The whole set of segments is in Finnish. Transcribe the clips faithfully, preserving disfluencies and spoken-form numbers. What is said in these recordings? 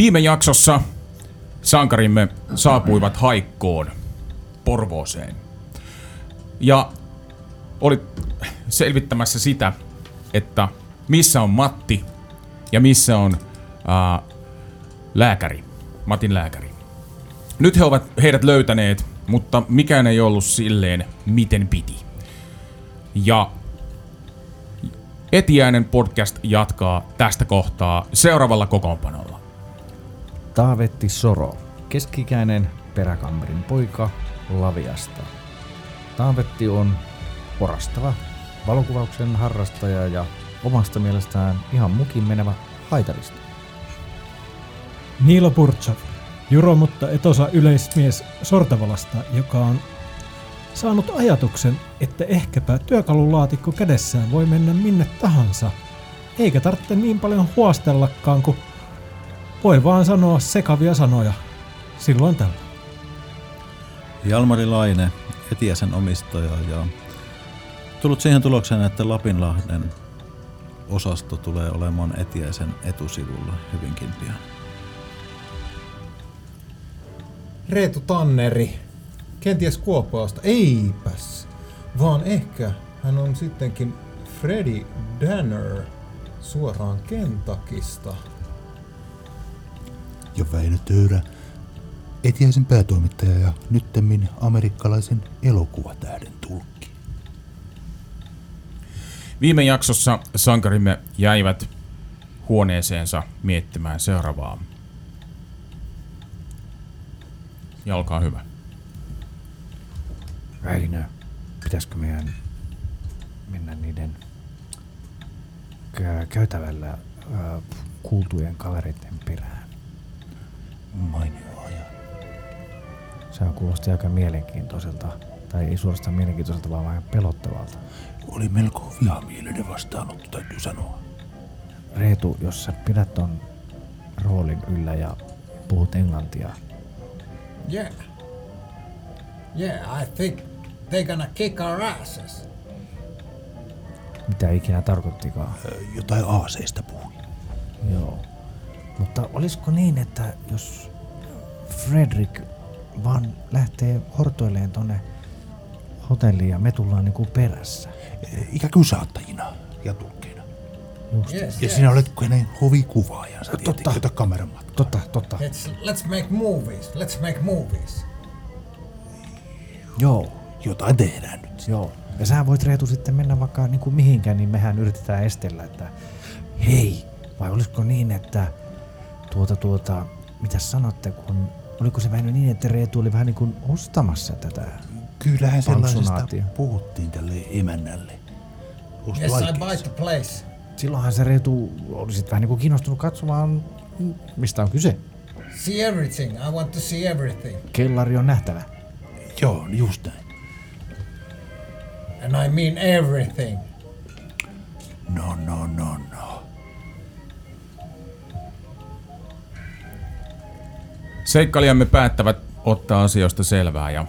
Viime jaksossa sankarimme saapuivat Haikkoon, Porvooseen. Ja oli selvittämässä sitä, että missä on Matti ja missä on ää, lääkäri, Matin lääkäri. Nyt he ovat heidät löytäneet, mutta mikään ei ollut silleen, miten piti. Ja Etiäinen podcast jatkaa tästä kohtaa seuraavalla kokoonpanolla. Taavetti Soro, keski-ikäinen peräkammerin poika Laviasta. Taavetti on orastava valokuvauksen harrastaja ja omasta mielestään ihan mukin menevä haitarista. Niilo Purtsov, juro mutta etosa yleismies Sortavalasta, joka on saanut ajatuksen, että ehkäpä työkalulaatikko kädessään voi mennä minne tahansa, eikä tarvitse niin paljon huostellakaan, kun voi vaan sanoa sekavia sanoja silloin tällä. Jalmari Laine, Etiäisen omistaja, ja tullut siihen tulokseen, että Lapinlahden osasto tulee olemaan Etiäisen etusivulla hyvinkin pian. Reetu Tanneri, kenties Kuopiosta, eipäs, vaan ehkä hän on sittenkin Freddy Danner suoraan Kentuckista. Ja Väinö Töyrä, Etiäisen päätoimittaja ja nyttemmin amerikkalaisen elokuvatähden tulkki. Viime jaksossa sankarimme jäivät huoneeseensa miettimään seuraavaa. Ja olkaa hyvä. Väinö, pitäisikö meidän mennä niiden käytävällä äh, kuultujen kavereiden perään? Mainio ajan. Se kuulosti aika mielenkiintoiselta. Tai ei suorastaan mielenkiintoiselta, vaan vähän pelottavalta. Oli melko vihamielinen vastaanotto, täytyy sanoa. Reetu, jos sä pidät ton roolin yllä ja puhut englantia. Yeah. Yeah, I think they're gonna kick our asses. Mitä ikinä tarkoittikaan. Jotain aaseista puhui. Joo. Mutta olisiko niin, että jos Fredrik vaan lähtee hortoilleen tonne hotelliin ja me tullaan niinku perässä? Ikään kuin saattajina ja tulkkeina. Just. Yes, Ja yes. sinä olet kenen hovikuvaajansa, Totta. tietenkin, jota kameran matkaa. Totta, totta. Let's, let's make movies, let's make movies. Joo, Jotain tehdään nyt. joo. Ja sä voit Reetu sitten mennä vaikka niinku mihinkään, niin mehän yritetään estellä, että hei, vai olisiko niin, että tuota tuota, mitä sanotte, kun oliko se vähän niin, että Reetu oli vähän niin kuin ostamassa tätä? Kyllähän sellaisesta Pensionaatio. puhuttiin tälle emännälle. Yes, I buy the place. Silloinhan se Reetu oli sitten vähän niin kuin kiinnostunut katsomaan, mistä on kyse. See everything, I want to see everything. Kellari on nähtävä. Joo, just näin. And I mean everything. No, no, no, no. Seikkailijamme päättävät ottaa asioista selvää ja...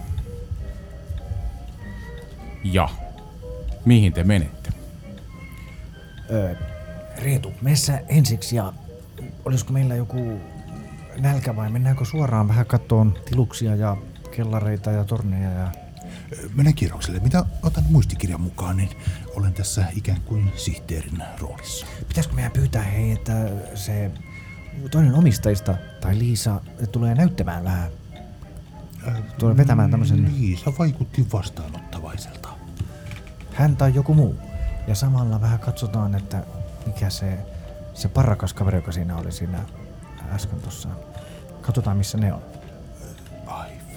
Ja... Mihin te menette? Öö, Reetu, meissä ensiksi ja olisiko meillä joku nälkä vai mennäänkö suoraan vähän kattoon tiluksia ja kellareita ja torneja ja... Mennään kierrokselle. Mitä otan muistikirjan mukaan, niin olen tässä ikään kuin sihteerin roolissa. Pitäisikö meidän pyytää hei, että se toinen omistajista tai Liisa tulee näyttämään vähän? Tulee vetämään tämmösen... Liisa vaikutti vastaanottavaiselta. Hän tai joku muu. Ja samalla vähän katsotaan, että mikä se, se parrakas kaveri, joka siinä oli siinä äsken tossa. Katsotaan missä ne on. Aivan.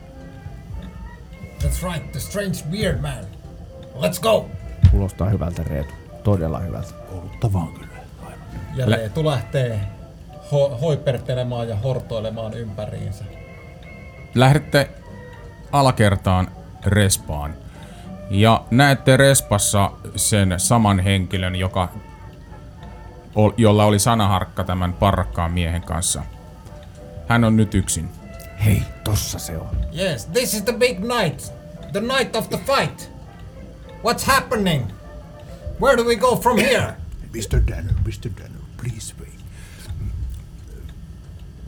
That's right, the strange weird man. Let's go! Kuulostaa hyvältä Reetu. Todella hyvältä. Olutta vaan kyllä. Aivan. Ja Lä- Reetu lähtee ho- hoipertelemaan ja hortoilemaan ympäriinsä. Lähdette alakertaan respaan. Ja näette respassa sen saman henkilön, joka, jolla oli sanaharkka tämän parrakkaan miehen kanssa. Hän on nyt yksin. Hei, tossa se on. Yes, this is the big night. The night of the fight. What's happening? Where do we go from here? mister Danner, mister Danner, please wait.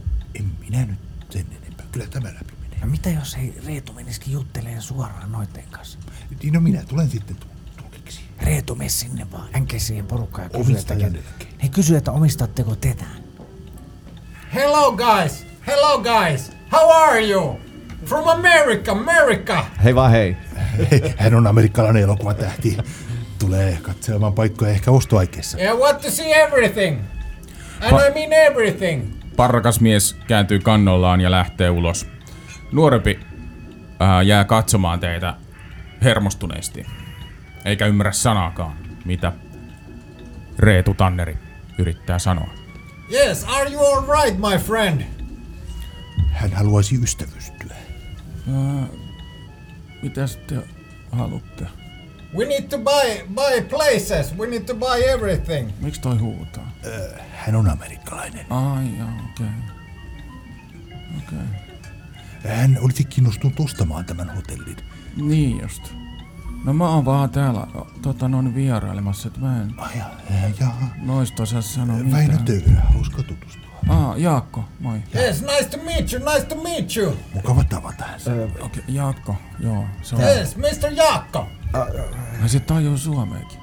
minä nyt sen enempää. Kyllä tämä läpi menee. Ja mitä jos ei Reetu menisikin jutteleen suoraan noitten kanssa? Niin no minä tulen sitten tulkiksi. Reetu, mene sinne vaan. Änke siihen porukkaan ja kysy, Omistajan että, eläke. he kysyy, että omistatteko tetään. Hello guys! Hello guys! How are you? From America, America! Hei vaan hei. Hän on amerikkalainen elokuvatähti. Tulee katselemaan paikkoja ehkä ostoaikeissa. Yeah, want to see everything! And Pa- I mean everything! Parrakas mies kääntyy kannollaan ja lähtee ulos. Nuorempi ää, jää katsomaan teitä hermostuneesti, eikä ymmärrä sanaakaan, mitä Reetu Tanneri yrittää sanoa. Yes, are you all right, my friend? Hän haluaisi ystävystyä. Ää, mitäs te haluatte? We need to buy buy places. We need to buy everything. Miksi toi huutaa? Hän on amerikkalainen. Ai joo, okei. Okay. Okei. Okay. Hän olisi kiinnostunut ostamaan tämän hotellin. Niin just. No mä oon vaan täällä tota noin vierailemassa, että mä en Ai ja, ja noista osaa sanoa Väinö mitään. Töyrä, hauska tutustua. Aa, Jaakko, moi. Yes, nice to meet you. Nice to meet you. Mukava tavata. Okei, okay, Jaakko, joo, se on. Yes, mister Jaakko. Ja se tajuu suomeakin.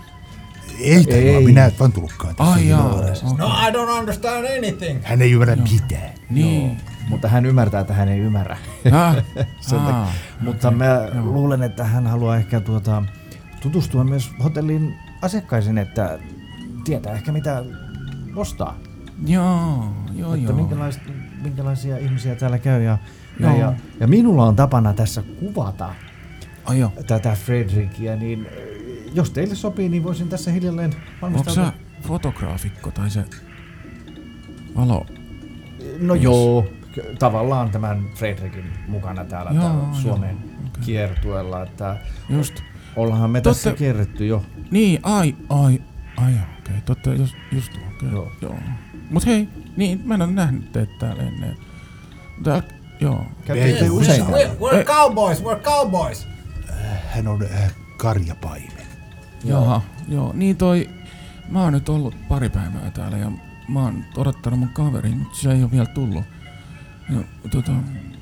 Ei tajua, minä et vaan tullutkaan tässä. Ai jaa, Okay. No, I don't understand anything. Hän ei ymmärrä mitään. niin. Mutta hän ymmärtää, että hän ei ymmärrä. Häh? Sen takia. Aa, Mutta mä luulen, että hän haluaa ehkä tuota, tutustua myös hotellin asiakkaisiin, että tietää ehkä mitä ostaa. joo, joo, Että joo. minkälais, minkälaisia ihmisiä täällä käy. Ja, ja, Joo. ja, ja minulla on tapana tässä kuvata Ai joo. tätä Fredrikia, niin äh, jos teille sopii, niin voisin tässä hiljalleen Onko valmistautua. sä fotograafikko tai se valo? No joo, k- tavallaan tämän Fredrikin mukana täällä, Joo, täällä joo, Suomen okei. kiertueella, että Just. ollaanhan me tässä Totta- kierretty jo. Niin, ai, ai, ai, okei, okay, totta, just, just okei, okay, Joo. joo. joo. Mut hei, niin, mä en oo nähnyt teitä täällä ennen. Tää, joo. Käytte Yes, usein We're, täällä. we're cowboys. We're cowboys. Hän on äh, karjapaimen. Jaha, joo. Niin toi, mä oon nyt ollut pari päivää täällä ja mä oon odottanut mun kaveriin, mutta se ei oo vielä tullut. Ja, tota,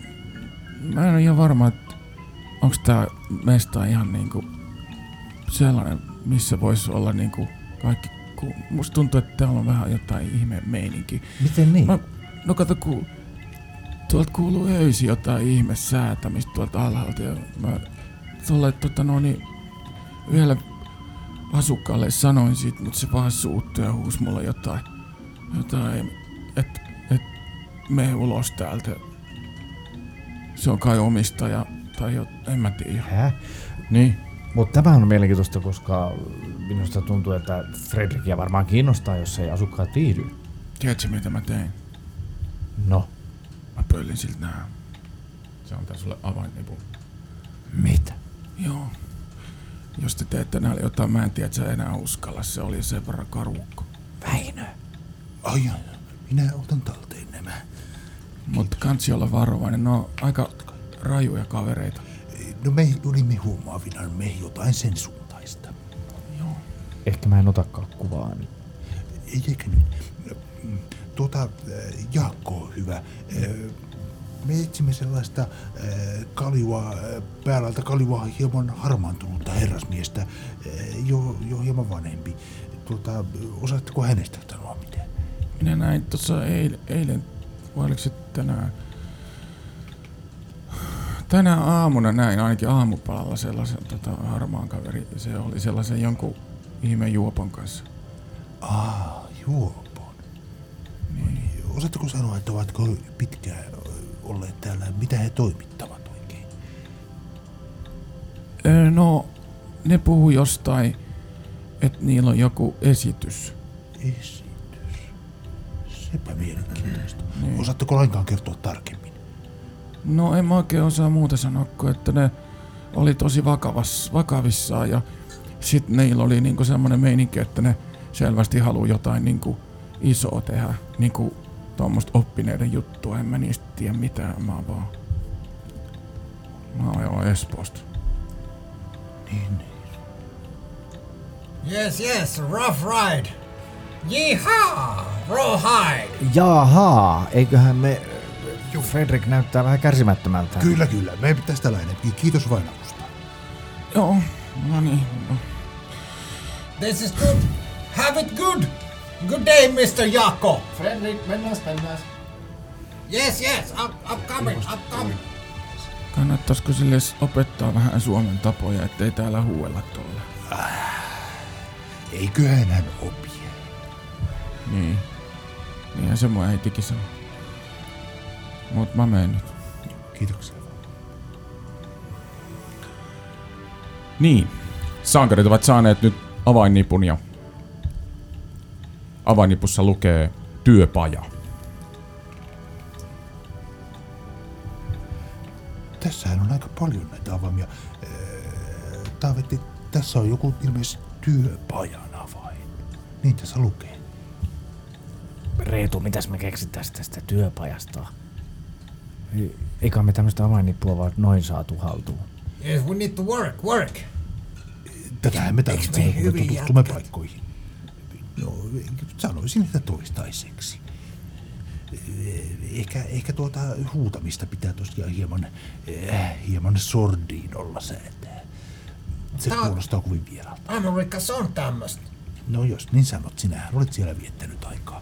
mä en oo ihan varma, että onks tää mesta ihan niinku sellainen, missä vois olla niinku kaikki, ku, musta tuntuu, että täällä on vähän jotain ihme meininki. Miten niin? Mä, no kato, ku, tuolta kuuluu öisi jotain ihme säätämistä tuolta alhaalta ja mä tolle tota no niin yhdelle asukkaalle sanoin siitä, mutta se vaan suuttui ja huusi mulle jotain, jotain, et, et mene ulos täältä. Se on kai omistaja tai jot, en mä tiedä. Häh? Niin. Mutta tämä on mielenkiintoista, koska minusta tuntuu, että Fredrikia varmaan kiinnostaa, jos ei asukkaat viihdy. Tiedätkö mitä mä tein? No, Mä pöllin siltä nää. Se on tää sulle avainnipu. mitä? Joo. Jos te teette näille jotain, mä en tiedä, että sä enää uskalla. Se oli sen verran karukko. Väinö. Ai ja, minä otan talteen nämä. Mutta kansi olla varovainen. Ne on aika rajuja kavereita. No me olimme huomaavina me jotain sen suuntaista. Joo. Ehkä mä en otakaan kuvaa nyt. Ei eikä nyt. Tuota, äh, Jaakko on hyvä. Äh, Me etsimme sellaista äh, kaljua, äh, päälältä kaljua hieman harmaantunutta herrasmiestä, äh, jo, jo hieman vanhempi. Tuota, osaatteko hänestä sanoa mitään? Minä näin tuossa eilen, eilen, vai oliko se tänään? Tänä aamuna näin ainakin aamupalalla sellaisen tota, harmaan kaveri. Se oli sellaisen jonkun ihmeen juopon kanssa. Ah, juopon. Niin. Osaatteko sanoa, että ovatko pitkään olleet täällä? Mitä he toimittavat oikein? Öö, no, ne puhuu jostain, että niillä on joku esitys. Esitys. Sepä mielenkiintoista. Niin. Osaatteko lainkaan kertoa tarkemmin? No en mä oikein osaa muuta sanoa, kuin että ne oli tosi vakavas, vakavissaan ja sit niillä oli niinku semmonen meininki, että ne selvästi haluu jotain niinku isoa tehdä, niinku tuommoista oppineiden juttua, en mä niistä tiedä mitään, mä oon vaan, mä oon jo Espoosta. Niin, niin. Yes, yes, rough ride. Yeehaw! Rawhide! Jaha, eiköhän me Fredrik näyttää vähän kärsimättömältä. Kyllä, kyllä. Me tästä lähdekin. Kiitos vain avusta. Joo, no niin. No. This is good. Have it good. Good day, mister Jaakko. Fredrik, mennään, mennään. Yes, yes. I'm, I'm coming. I'm coming. Kannattaisiko sille opettaa vähän Suomen tapoja, ettei täällä huuella tuolla? Eiköhän hän opi. Niin. Niinhän se mun äitikin sanoi. Mut mä menen nyt. Kiitoksia. Niin. Sankarit ovat saaneet nyt avainnipun ja avainnipussa lukee työpaja. Tässähän on aika paljon näitä avaimia. Taavetti, tässä on joku ilmeisesti työpajan avain. Niin tässä lukee. Reetu, mitäs me keksitään tästä työpajasta? Eikä me tämmöistä avainnippua vaan noin saatu haltuun. Yes, we need to work, work. Tätähän me tarvitsemme, kun me tutustumme paikkoihin. No, sanoisin, että toistaiseksi. Ehkä, ehkä tuota huutamista pitää tosiaan hieman, äh, hieman sordiin olla säätää. Se Tää- kuulostaa kovin vieraalta. Amerikassa on tämmöstä. No jos niin sanot, sinähän olet siellä viettänyt aikaa.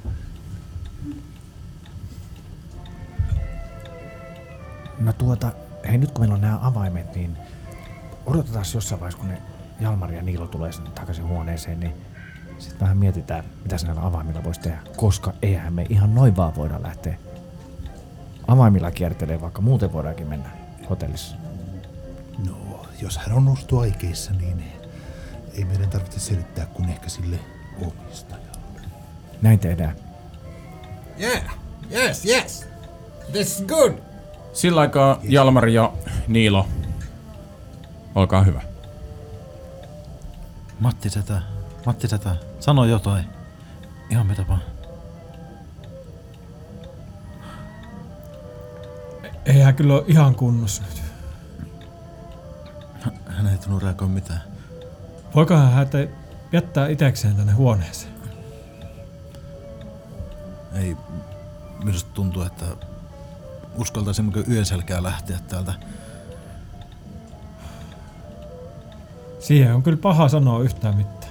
No tuota, hei nyt kun meillä on nämä avaimet, niin odotetaan jossain vaiheessa, kun ne Jalmari ja Niilo tulee sinne takaisin huoneeseen, niin sitten vähän mietitään, mitä näillä avaimilla voisi tehdä. Koska eihän me ihan noin vaan voida lähteä avaimilla kiertelee, vaikka muuten voidaankin mennä hotellissa. No, jos hän on nostu aikeissa, niin ei meidän tarvitse selittää kuin ehkä sille omistajalle. Näin tehdään. Yeah, yes, yes. This is good. Sillä aikaa Jalmari ja Niilo, olkaa hyvä. Matti Setä, Matti Setä, sano jotain. Ihan mitä vaan. Ei hän kyllä ole ihan kunnossa nyt. Hän ei tunnu reagoi mitään. Voikohan hän jättää itekseen tänne huoneeseen? Ei, minusta tuntuu, että uskaltaisimmeko yön selkää lähteä täältä. Siihen on kyllä paha sanoa yhtään mitään.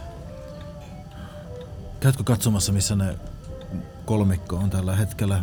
Käytkö katsomassa, missä ne kolmikko on tällä hetkellä?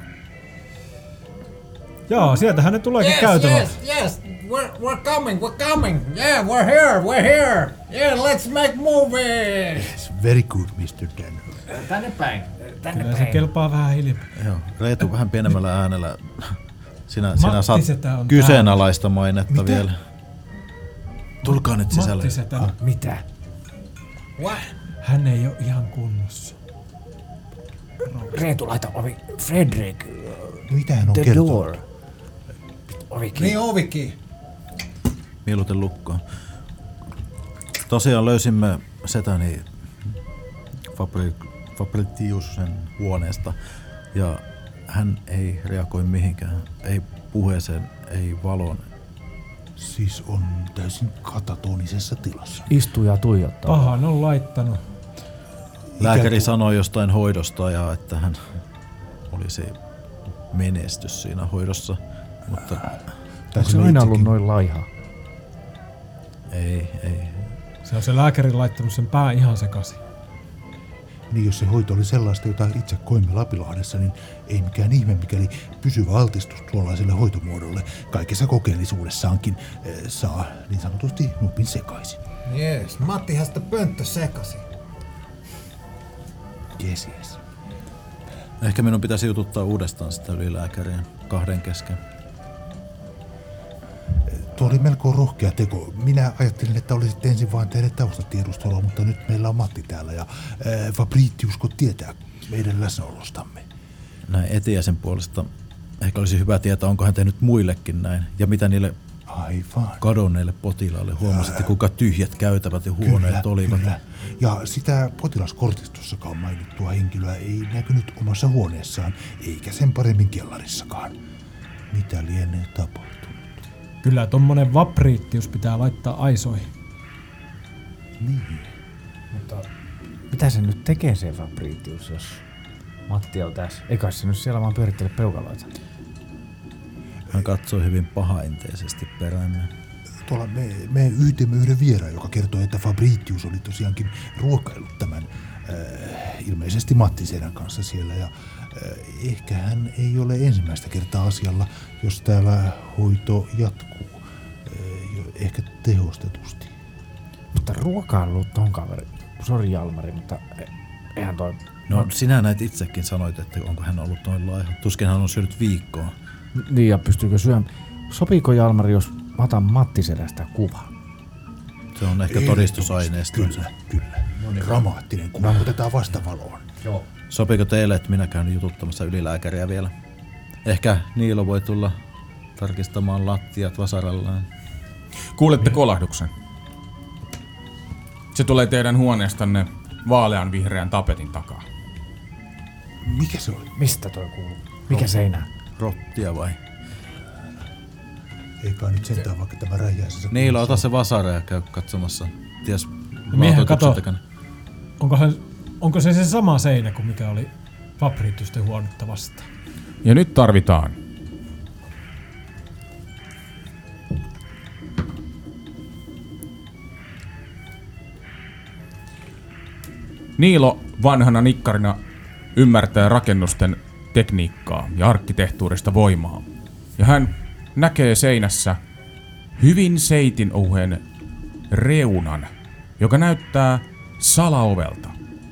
Jaa, sieltähän ne tuleekin Yes, käytävä. yes, yes. We're, we're coming, we're coming. Yeah, we're here, we're here. Yeah, let's make movie. Very good, mister Danner. Tänne päin. Tänne Kyllä se kelpaa vähän hiljempaa. Joo, Reetu vähän pienemmällä äänellä. Sinä, Matti sinä saat Setä on kyseenalaista mainetta Mitä? vielä. Tulkaa nyt sisälle. Matti Setä, Mitä? What? hän ei ole ihan kunnossa. Reetu, laita ovi. Fredrik, Mitä hän on the kertonut? door. Ovi kiinni. Niin ovikin. Mieluiten lukkoon. Tosiaan löysimme Setäni Fabri- Fabritiusen huoneesta ja hän ei reagoi mihinkään. Ei puheeseen, ei valon. Siis on täysin katatonisessa tilassa. Istuu ja tuijottaa. Pahan on laittanut. Lääkäri kuin- sanoi jostain hoidosta ja että hän olisi menestys siinä hoidossa, mutta Onko se aina ollut noin laiha? ei, ei. Se on se lääkäri laittanut sen pää ihan sekaisin. Niin jos se hoito oli sellaista, jota itse koimme Lapilahdessa, niin ei mikään ihme, mikäli pysyvä altistus tuollaiselle hoitomuodolle kaikessa kokeellisuudessaankin eh, saa niin sanotusti nupin sekaisin. Yes, Matti has the pönttö sekaisin. Yes, yes. Ehkä minun pitäisi jututtaa uudestaan sitä ylilääkäriä kahden kesken. Tuo oli melko rohkea teko. Minä ajattelin, että olisit ensin vain tehdä taustatiedustelua, mutta nyt meillä on Matti täällä ja äh, Fabritiusko tietää meidän läsnäolostamme. Näin Etiäisen puolesta ehkä olisi hyvä tietää, onko hän tehnyt muillekin näin. Ja mitä niille Aivan. kadonneille potilaille huomasitte, kuinka tyhjät käytävät ja huoneet olivat. Kyllä. Ja sitä potilaskortistossakaan mainittua henkilöä ei näkynyt omassa huoneessaan, eikä sen paremmin kellarissakaan. Mitä lienee tapahtunut? Kyllä tommonen vapriittius pitää laittaa aisoihin. Niin. Mutta mitä se nyt tekee se Fabritius, jos Matti on tässä? Eikä se nyt siellä vaan pyörittele peukaloita. Hän katsoi hyvin pahaenteisesti peräämme. Tuolla me, me yhtimme yhden vieraan, joka kertoi, että Fabritius oli tosiaankin ruokailut tämän äh, ilmeisesti Matti Sedän kanssa siellä. Ja äh, ehkä hän ei ole ensimmäistä kertaa asialla, jos täällä hoito jatkuu. Äh, ehkä tehostetusti. Mutta ruokailu ton kaveri. Sori Jalmari, mutta eihän toi... No sinä näet itsekin sanoit, että onko hän ollut noin laiha. Tuskin hän on syönyt viikkoa. Niin ja pystyykö syömään? Sopiiko Jalmari, jos mä otan Matti Sedästä kuva? Se on ehkä todistusaineisto. Kyllä, kyllä. Dramaattinen kuva otetaan vastavaloon. Joo. Sopiiko teille, että minä käyn jututtamassa ylilääkäriä vielä? Ehkä Niilo voi tulla tarkistamaan lattiat vasarallaan. Kuulette kolahduksen. Se tulee teidän huoneestanne vaalean vihreän tapetin takaa. Mikä se oli? Mistä toi kuuluu? Mikä no. seinä? Rottia vai? Eikä nyt sentään vaikka tämä räjäisessä. Niilo, ota se vasara ja käy katsomassa. Ties, Miehän kato, onkohan, onko se se sama seinä kuin mikä oli Fabritiusten huonetta vastaan? Ja nyt tarvitaan Niilo vanhana nikkarina ymmärtää rakennusten tekniikkaa ja arkkitehtuurista voimaa. Ja hän näkee seinässä hyvin seitin ohen reunan, joka näyttää salaovelta.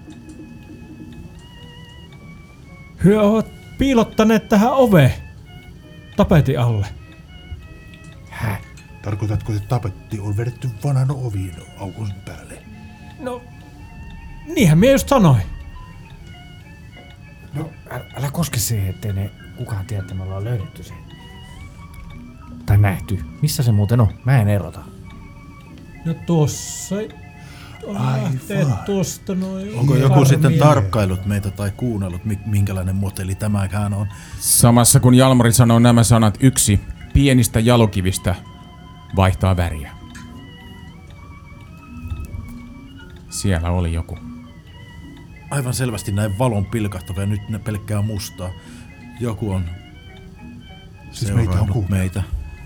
He ovat piilottaneet tähän oveen tapetin alle. Häh? Tarkoitatko, että tapetti on vedetty vanhan oviin aukon päälle? No, niinhän minä just sanoin. No, älä, älä koske siihen, ettei ne kukaan tiedä, että me ollaan löydetty sen. Tai nähty. Missä se muuten on? Mä en erota. No tuossa... Aivan. Tuosta noin. Onko joku sitten tarkkailut meitä tai kuunnellut, minkälainen moteli tämäkään on? Samassa kun Jalmari sanoo nämä sanat, yksi pienistä jalokivistä vaihtaa väriä. Siellä oli joku. Aivan selvästi näin valon pilkahtava ja nyt ne pelkkää mustaa. Joku on Siis seurannut meitä. On meitä.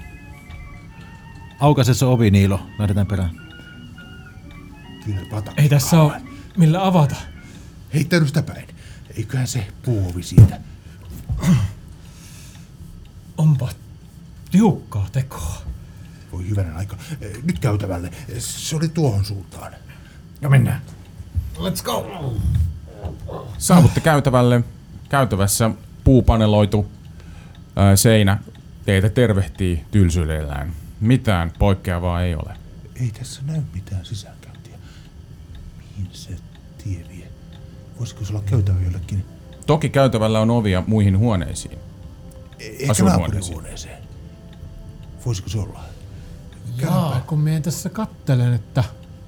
Aukaise se ovi, Niilo. Lähdetään perään. Kyllä, ei tässä ole millä avata. Heittänyt sitä päin. Eiköhän se puovi siitä. Onpa tiukkaa tekoa. Voi hyvänen aika. Nyt käytävälle. Se oli tuohon suuntaan. No mennään. Let's go! Saavutte käytävälle. Käytävässä puupaneloitu ää, seinä teitä tervehtii tylsyydellään. Mitään poikkeavaa ei ole. Ei tässä näy mitään sisäänkäyntiä. Mihin se tie vie? Voisiko se olla käytävä jollekin? Toki käytävällä on ovia muihin huoneisiin. Ehkä naapurihuoneeseen. Voisiko se olla? Jaa, kun minä tässä kattelen, että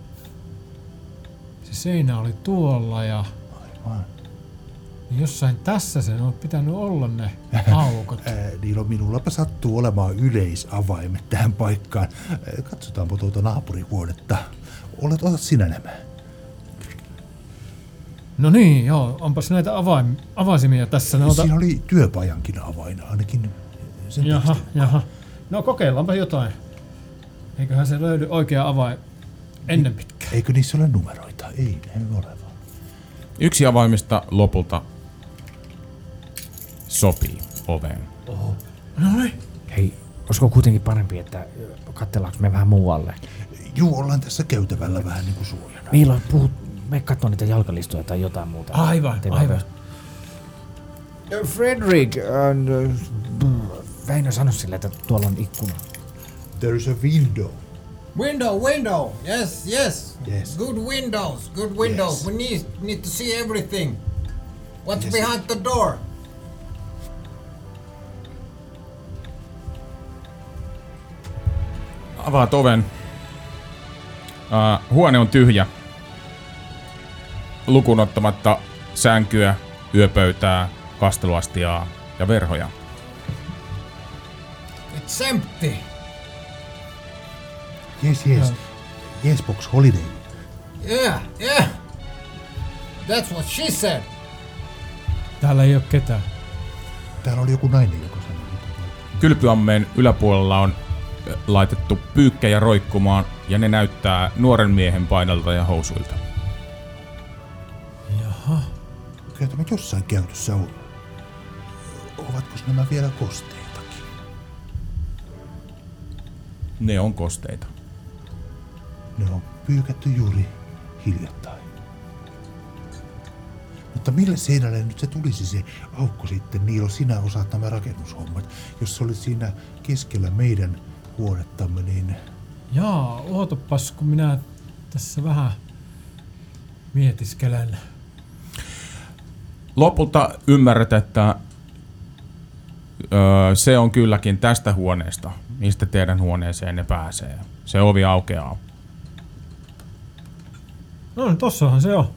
se seinä oli tuolla ja Aivan. jossain tässä sen on pitänyt olla ne aukot. Ää, Niilo, minullapa sattuu olemaan yleisavaimet tähän paikkaan. Ää, katsotaanpa tuota naapurihuonetta. Olet, otat sinä nämä. No niin, joo, onpas näitä avaim, avaisimia tässä. Ne Siinä oli työpajankin avain, ainakin sen Jaha, tekstin. jaha. No kokeillaanpa jotain. Eiköhän se löydy oikea avain ennen pitkään. Eikö niissä ole numeroita? Ei, ne ole vaan. Yksi avaimista lopulta sopii oveen. Oho. No niin. Hei, olisiko kuitenkin parempi, että katsellaanko me vähän muualle? Juu, ollaan tässä käytävällä vähän niin kuin suojana. Niillä on puhut, me katsoo niitä jalkalistoja tai jotain muuta. Aivan, Teemme aivan. myös- Fredrik, uh, Väinö sano sille, että tuolla on ikkuna. There's a window. Window, window. Yes, yes. Yes. Good windows, good windows. Yes. We need need to see everything. What's Yes. behind the door? Avaat oven. Uh, huone on tyhjä. Lukuun ottamatta sänkyä, yöpöytää, kasteluastiaa ja verhoja. It's empty. Yes, yes. Yes, box holiday. Yeah, yeah. That's what she said. Täällä ei ole ketään. Täällä oli joku nainen, joka sanoi jotain. Kylpyammeen yläpuolella on laitettu pyykkejä roikkumaan ja ne näyttää nuoren miehen painolta ja housuilta. Jaha. Kyllä tämä jossain käytössä on. Ovatko nämä vielä kosteitakin? Ne on kosteita. Ne on pyykätty juuri hiljattain. Mutta mille seinälle nyt se tulisi se aukko sitten? Niilo, sinä osaat nämä rakennushommat. Jos se oli siinä keskellä meidän huonettamme, niin... Jaa, ootapas, kun minä tässä vähän mietiskelen. Lopulta ymmärrät, että öö, se on kylläkin tästä huoneesta, mistä teidän huoneeseen ne pääsee. Se ovi aukeaa. No niin, tossahan se on.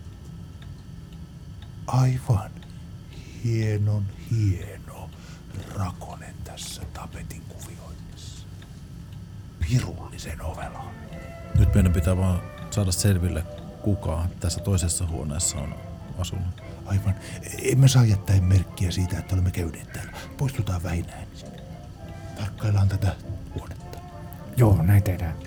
Aivan. Hienon hieno rakonen tässä tapetin kuvioinnissa. Pirullisen ovela. Nyt meidän pitää vaan saada selville, kuka tässä toisessa huoneessa on asunut. Aivan. Emme saa jättää merkkiä siitä, että olemme käyneet täällä. Poistutaan vähinään. Tarkkaillaan tätä huonetta. Joo, näin tehdään.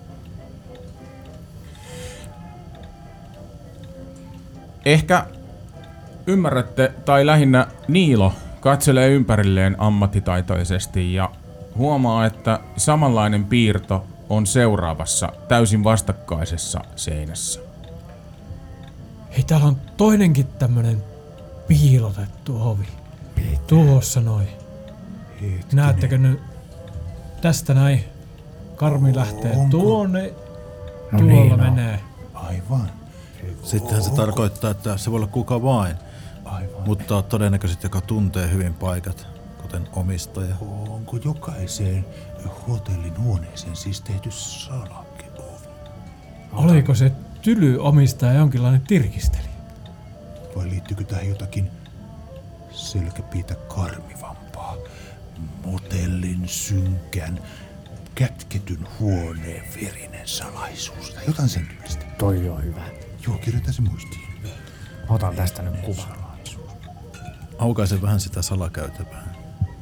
Ehkä ymmärrätte, tai lähinnä Niilo katselee ympärilleen ammattitaitoisesti ja huomaa, että samanlainen piirto on seuraavassa täysin vastakkaisessa seinässä. Hei, täällä on toinenkin tämmönen piilotettu ovi. Tuossa noin. Hetkinen. Näettekö nyt? Tästä näin. Karmi lähtee Onko? tuonne. No Tuolla niin, no. menee. Aivan. Sittenhän se tarkoittaa, että se voi olla kuka vain, Aivan. mutta todennäköisesti joka tuntee hyvin paikat, kuten omistaja. Onko jokaiseen hotellin huoneeseen siis tehty salakeovi? Oliko se tyly omistaja jonkinlainen tirkisteli? Vai liittyykö tähän jotakin selkäpiitä karmivampaa? Motellin synkän, kätketyn huoneen verinen salaisuus tai jotain sen tyylistä. Toi on hyvä. Joo, kirjoita se muistiin. Otan tästä nyt kuvan. Aukaise vähän sitä salakäytävää.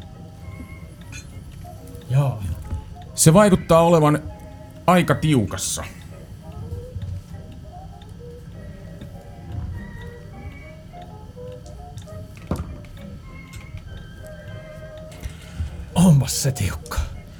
Joo. Se vaikuttaa olevan aika tiukassa. Onpas se tiukka.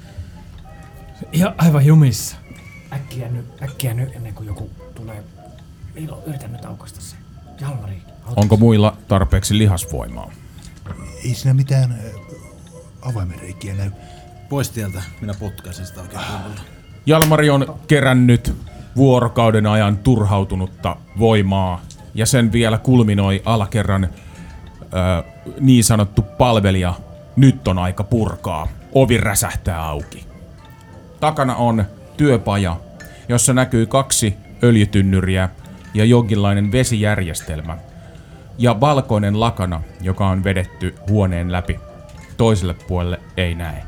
Ja aivan jumissa. Äkkiä nyt, äkkiä nyt ennen kuin joku tulee. Niilo, yritä nyt aukaista se. Jalmari, auta. Onko muilla tarpeeksi lihasvoimaa? Ei siinä mitään äh, avaimenreikiä näy. Pois tieltä, minä potkaisin sitä oikein kunnolla. Jalmari on kerännyt vuorokauden ajan turhautunutta voimaa ja sen vielä kulminoi alakerran ö, niin sanottu palvelija. Nyt on aika purkaa. Ovi räsähtää auki. Takana on työpaja, jossa näkyy kaksi öljytynnyriä ja jonkinlainen vesijärjestelmä. Ja valkoinen lakana, joka on vedetty huoneen läpi. Toiselle puolelle ei näe.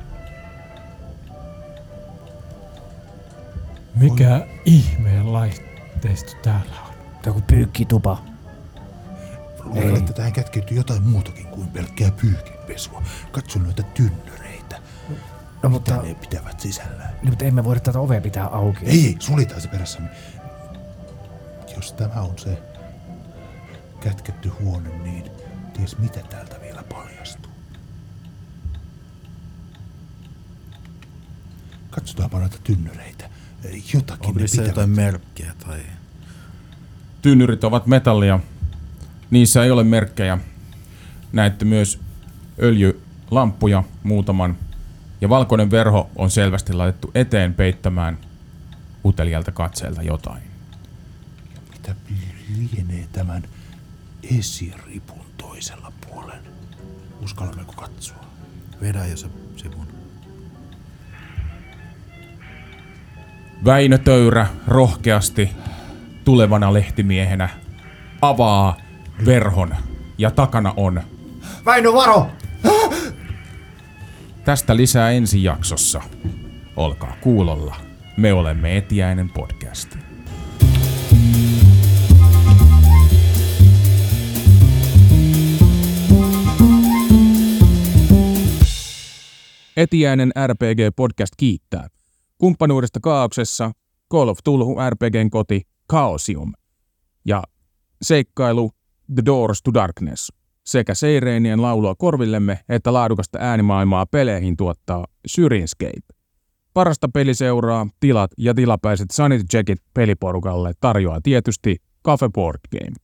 Mikä ihmeen laitteisto täällä on? Joku pyykkitupa. Luulen, että tähän kätkeytyy jotain muutakin kuin pelkkää pyykinpesua. Katso noita tynnyreitä. No mutta, Mitä ne pitävät sisällään? niin, mutta emme voi tätä ovea pitää auki. Ei, ei, suljetaan se perässämme. Jos tämä on se kätketty huone, niin ties mitä täältä vielä paljastuu. Katsotaanpa noita tynnyreitä. Jotakin Onko ne niissä pitävät. jotain merkkiä tai... Tynnyrit ovat metallia. Niissä ei ole merkkejä. Näette myös öljylamppuja muutaman. Ja valkoinen verho on selvästi laitettu eteen peittämään utelialta katseelta jotain. Mitä lienee tämän esiripun toisella puolella? Uskallammeko katsoa? Vedä jo se sivun. Väinö Töyrä rohkeasti tulevana lehtimiehenä avaa verhon ja takana on. Väinö, varo! Tästä lisää ensi jaksossa. Olkaa kuulolla. Me olemme Etiäinen podcast. Etiäinen R P G-podcast kiittää. Kumppanuudesta Kaauksessa Call of Cthulhu R P G:n koti Chaosium ja seikkailu The Doors to Darkness sekä seireenien laulua korvillemme että laadukasta äänimaailmaa peleihin tuottaa Syrinscape. Parasta peliseuraa, tilat ja tilapäiset sanity checkit peliporukalle tarjoaa tietysti Cafe Board Game.